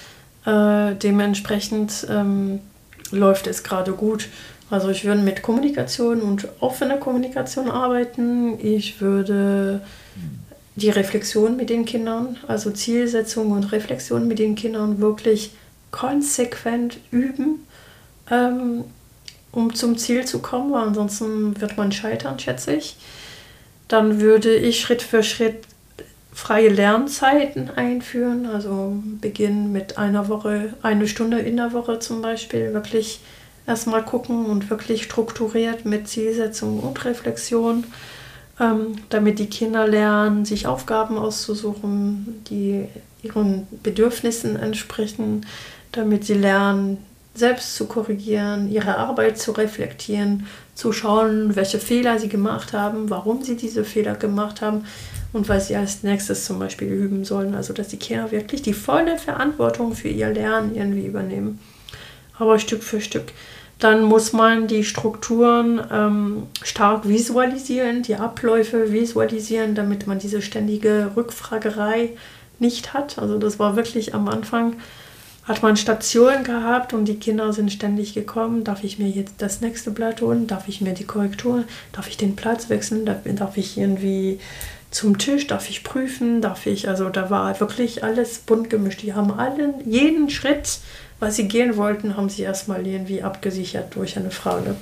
Äh, dementsprechend ähm, läuft es gerade gut. Also ich würde mit Kommunikation und offener Kommunikation arbeiten. Ich würde die Reflexion mit den Kindern, also Zielsetzung und Reflexion mit den Kindern wirklich konsequent üben, ähm, um zum Ziel zu kommen, weil ansonsten wird man scheitern, schätze ich. Dann würde ich Schritt für Schritt freie Lernzeiten einführen, also beginnen mit einer Woche, eine Stunde in der Woche zum Beispiel, wirklich erstmal gucken und wirklich strukturiert mit Zielsetzung und Reflexion, ähm, damit die Kinder lernen, sich Aufgaben auszusuchen, die ihren Bedürfnissen entsprechen, damit sie lernen, selbst zu korrigieren, ihre Arbeit zu reflektieren, zu schauen, welche Fehler sie gemacht haben, warum sie diese Fehler gemacht haben und was sie als nächstes zum Beispiel üben sollen. Also dass die Kinder wirklich die volle Verantwortung für ihr Lernen irgendwie übernehmen. Aber Stück für Stück. Dann muss man die Strukturen ähm, stark visualisieren, die Abläufe visualisieren, damit man diese ständige Rückfragerei nicht hat. Also das war wirklich am Anfang, hat man Stationen gehabt und die Kinder sind ständig gekommen. Darf ich mir jetzt das nächste Blatt holen? Darf ich mir die Korrektur? Darf ich den Platz wechseln? Darf, darf ich irgendwie zum Tisch? Darf ich prüfen? Darf ich, also da war wirklich alles bunt gemischt. Die haben allen, jeden Schritt, was sie gehen wollten, haben sie erstmal irgendwie abgesichert durch eine Frage.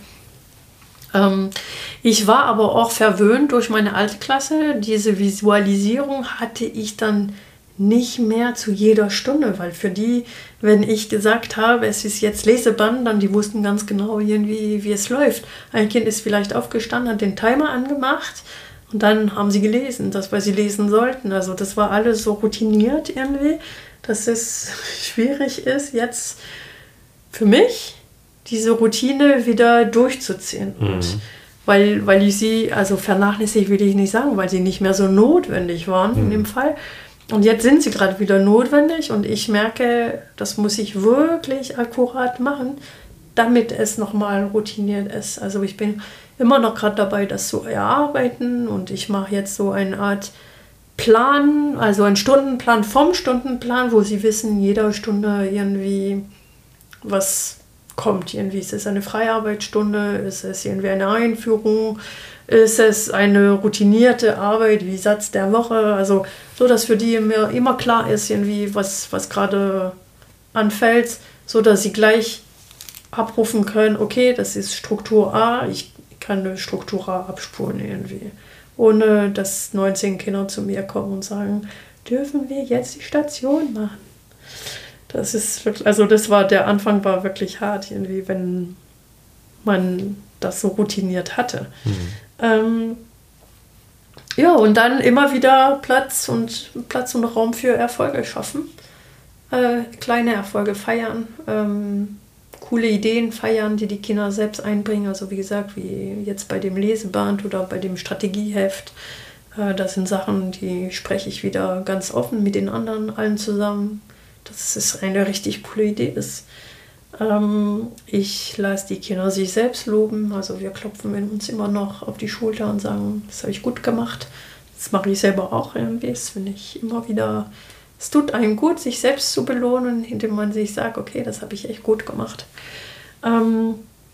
Ähm, ich war aber auch verwöhnt durch meine alte Klasse. Diese Visualisierung hatte ich dann nicht mehr zu jeder Stunde, weil für die, wenn ich gesagt habe, es ist jetzt Leseband, dann die wussten ganz genau irgendwie, wie es läuft. Ein Kind ist vielleicht aufgestanden, hat den Timer angemacht und dann haben sie gelesen, das, was sie lesen sollten. Also das war alles so routiniert irgendwie, dass es schwierig ist, jetzt für mich diese Routine wieder durchzuziehen. Mhm. Und weil, weil ich sie, also vernachlässigt will ich nicht sagen, weil sie nicht mehr so notwendig waren mhm. in dem Fall. Und jetzt sind sie gerade wieder notwendig und ich merke, das muss ich wirklich akkurat machen, damit es nochmal routiniert ist. Also ich bin immer noch gerade dabei, das zu erarbeiten und ich mache jetzt so eine Art Plan, also einen Stundenplan vom Stundenplan, wo sie wissen, jede Stunde irgendwie was kommt. Irgendwie ist es eine Freiarbeitsstunde, ist es irgendwie eine Einführung, ist es eine routinierte Arbeit wie Satz der Woche, also so, dass für die immer, immer klar ist, irgendwie was, was gerade anfällt, so dass sie gleich abrufen können, okay, das ist Struktur A, ich kann eine Struktur A abspulen irgendwie, ohne dass neunzehn Kinder zu mir kommen und sagen, dürfen wir jetzt die Station machen? Das ist wirklich, also das war, der Anfang war wirklich hart irgendwie, wenn man das so routiniert hatte. Mhm. Ähm, ja, und dann immer wieder Platz und Platz und Raum für Erfolge schaffen. Äh, kleine Erfolge feiern, ähm, coole Ideen feiern, die die Kinder selbst einbringen. Also wie gesagt, wie jetzt bei dem Leseband oder bei dem Strategieheft. Äh, das sind Sachen, die spreche ich wieder ganz offen mit den anderen allen zusammen. Dass es eine richtig coole Idee ist. Ähm, ich lasse die Kinder sich selbst loben. Also wir klopfen uns immer noch auf die Schulter und sagen, das habe ich gut gemacht. Das mache ich selber auch irgendwie. Das finde ich immer wieder, es tut einem gut, sich selbst zu belohnen, indem man sich sagt, okay, das habe ich echt gut gemacht. Ähm,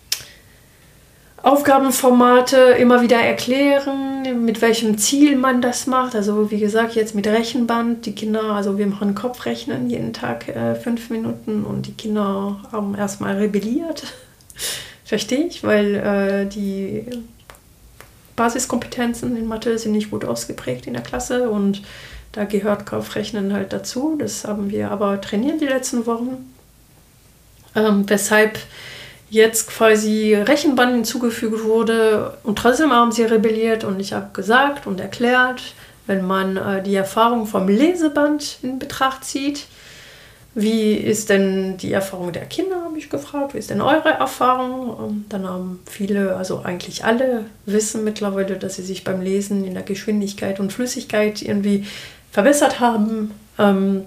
Aufgabenformate immer wieder erklären, mit welchem Ziel man das macht. Also wie gesagt, jetzt mit Rechenband. Die Kinder, also wir machen Kopfrechnen jeden Tag äh, fünf Minuten und die Kinder haben erstmal rebelliert. Verstehe ich, weil äh, die Basiskompetenzen in Mathe sind nicht gut ausgeprägt in der Klasse und da gehört Kopfrechnen halt dazu. Das haben wir aber trainiert die letzten Wochen. Ähm, weshalb jetzt quasi Rechenband hinzugefügt wurde und trotzdem haben sie rebelliert und ich habe gesagt und erklärt, wenn man äh, die Erfahrung vom Leseband in Betracht zieht, wie ist denn die Erfahrung der Kinder, habe ich gefragt, wie ist denn eure Erfahrung? Und dann haben viele, also eigentlich alle, wissen mittlerweile, dass sie sich beim Lesen in der Geschwindigkeit und Flüssigkeit irgendwie verbessert haben. Ähm,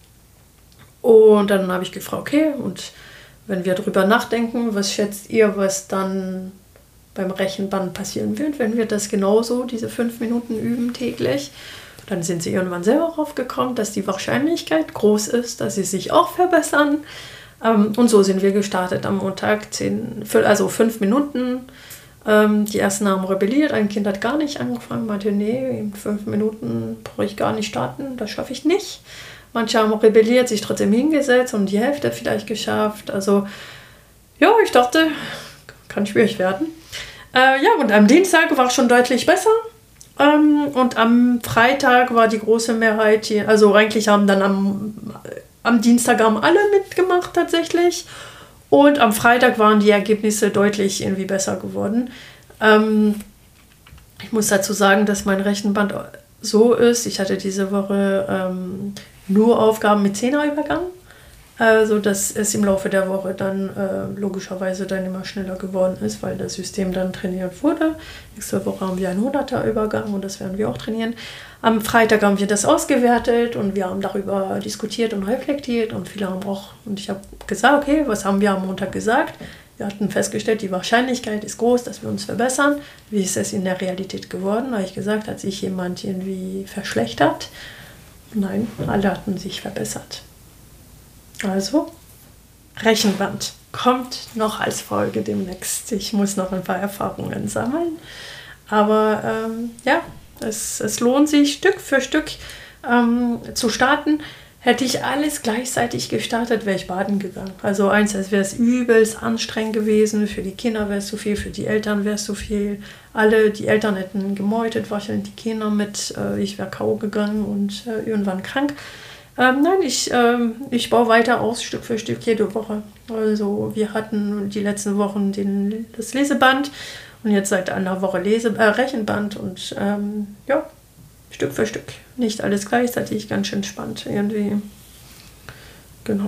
und dann habe ich gefragt, okay, und wenn wir darüber nachdenken, was schätzt ihr, was dann beim Rechenband passieren wird, wenn wir das genauso, diese fünf Minuten üben täglich? Dann sind sie irgendwann selber darauf gekommen, dass die Wahrscheinlichkeit groß ist, dass sie sich auch verbessern. Und so sind wir gestartet am Montag, zehn, also fünf Minuten. Die ersten haben rebelliert, ein Kind hat gar nicht angefangen, meinte, nee, in fünf Minuten brauche ich gar nicht starten, das schaffe ich nicht. Manche haben rebelliert, sich trotzdem hingesetzt und die Hälfte vielleicht geschafft. Also, ja, ich dachte, kann schwierig werden. Äh, ja, und am Dienstag war es schon deutlich besser. Ähm, und am Freitag war die große Mehrheit hier. Also, eigentlich haben dann am, am Dienstag haben alle mitgemacht tatsächlich. Und am Freitag waren die Ergebnisse deutlich irgendwie besser geworden. Ähm, ich muss dazu sagen, dass mein Rechenband so ist. Ich hatte diese Woche ähm, nur Aufgaben mit Zehnerübergang, also dass es im Laufe der Woche dann äh, logischerweise dann immer schneller geworden ist, weil das System dann trainiert wurde. Nächste Woche haben wir einen Hunderter-Übergang und das werden wir auch trainieren. Am Freitag haben wir das ausgewertet und wir haben darüber diskutiert und reflektiert und viele haben auch, und ich habe gesagt, okay, was haben wir am Montag gesagt? Wir hatten festgestellt, die Wahrscheinlichkeit ist groß, dass wir uns verbessern. Wie ist es in der Realität geworden? Da habe ich gesagt, hat sich jemand irgendwie verschlechtert? Nein, alle hatten sich verbessert. Also, Rechenband kommt noch als Folge demnächst. Ich muss noch ein paar Erfahrungen sammeln. Aber ähm, ja, es, es lohnt sich Stück für Stück ähm, zu starten. Hätte ich alles gleichzeitig gestartet, wäre ich baden gegangen. Also eins, es wäre es übelst anstrengend gewesen. Für die Kinder wäre es zu viel, für die Eltern wäre es zu viel. Alle, die Eltern hätten gemeutet, wahrscheinlich die Kinder mit. Äh, ich wäre K O gegangen und äh, irgendwann krank. Ähm, nein, ich, ähm, ich baue weiter aus, Stück für Stück, jede Woche. Also wir hatten die letzten Wochen den, das Leseband und jetzt seit einer Woche Lese, äh, Rechenband und ähm, ja, Stück für Stück. Nicht alles gleichzeitig, ganz schön spannend irgendwie. Genau.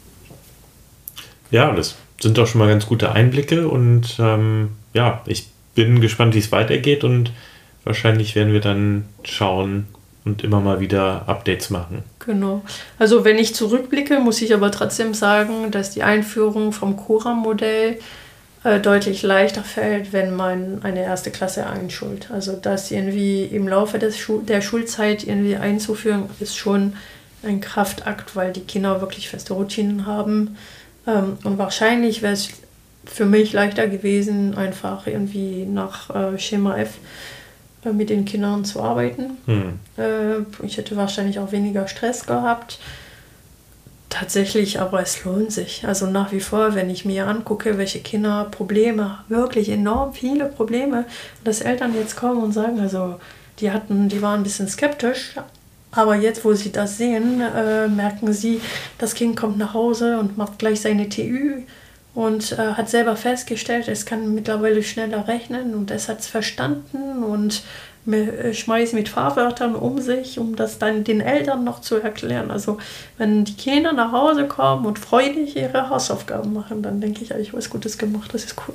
Ja, das sind doch schon mal ganz gute Einblicke und ähm, ja, ich bin gespannt, wie es weitergeht und wahrscheinlich werden wir dann schauen und immer mal wieder Updates machen. Genau. Also wenn ich zurückblicke, muss ich aber trotzdem sagen, dass die Einführung vom Cura-Modell äh, deutlich leichter fällt, wenn man eine erste Klasse einschult. Also das irgendwie im Laufe des Schu- der Schulzeit irgendwie einzuführen, ist schon ein Kraftakt, weil die Kinder wirklich feste Routinen haben. Ähm, und wahrscheinlich wäre es für mich leichter gewesen, einfach irgendwie nach äh, Schema F mit den Kindern zu arbeiten. Hm. Äh, ich hätte wahrscheinlich auch weniger Stress gehabt. Tatsächlich, aber es lohnt sich. Also nach wie vor, wenn ich mir angucke, welche Kinder Probleme, wirklich enorm viele Probleme, dass Eltern jetzt kommen und sagen, also die hatten, die waren ein bisschen skeptisch, aber jetzt, wo sie das sehen, äh, merken sie, das Kind kommt nach Hause und macht gleich seine T Ü und äh, hat selber festgestellt, es kann mittlerweile schneller rechnen und es hat es verstanden und äh, schmeißt mit Fahrwörtern um sich, um das dann den Eltern noch zu erklären. Also wenn die Kinder nach Hause kommen und freudig ihre Hausaufgaben machen, dann denke ich, ich habe was Gutes gemacht, das ist cool.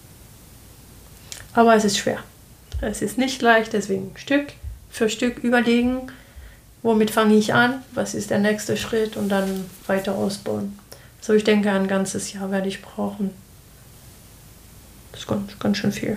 Aber es ist schwer. Es ist nicht leicht, deswegen Stück für Stück überlegen, womit fange ich an, was ist der nächste Schritt und dann weiter ausbauen. So, ich denke, ein ganzes Jahr werde ich brauchen. Das ist ganz, ganz schön viel.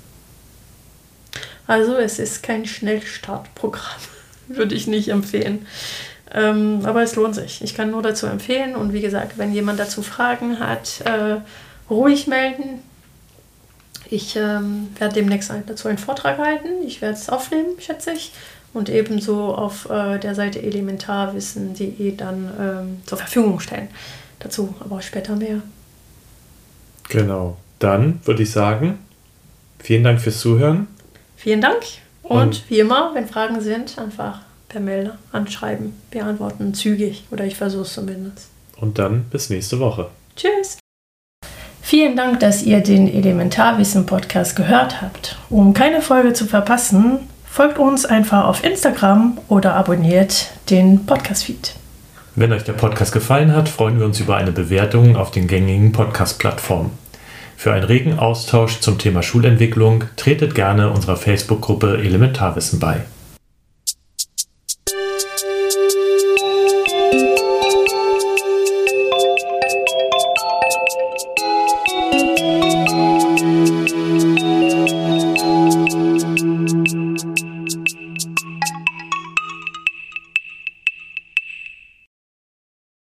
Also, es ist kein Schnellstartprogramm. Würde ich nicht empfehlen. Ähm, aber es lohnt sich. Ich kann nur dazu empfehlen. Und wie gesagt, wenn jemand dazu Fragen hat, äh, ruhig melden. Ich ähm, werde demnächst dazu einen Vortrag halten. Ich werde es aufnehmen, schätze ich. Und ebenso auf äh, der Seite elementarwissen punkt de dann ähm, zur Verfügung stellen. Dazu aber später mehr. Genau. Dann würde ich sagen, vielen Dank fürs Zuhören. Vielen Dank. Und, Und wie immer, wenn Fragen sind, einfach per Mail anschreiben. Wir antworten zügig oder ich versuche es zumindest. Und dann bis nächste Woche. Tschüss. Vielen Dank, dass ihr den Elementarwissen-Podcast gehört habt. Um keine Folge zu verpassen, folgt uns einfach auf Instagram oder abonniert den Podcast-Feed. Wenn euch der Podcast gefallen hat, freuen wir uns über eine Bewertung auf den gängigen Podcast-Plattformen. Für einen regen Austausch zum Thema Schulentwicklung tretet gerne unserer Facebook-Gruppe Elementarwissen bei.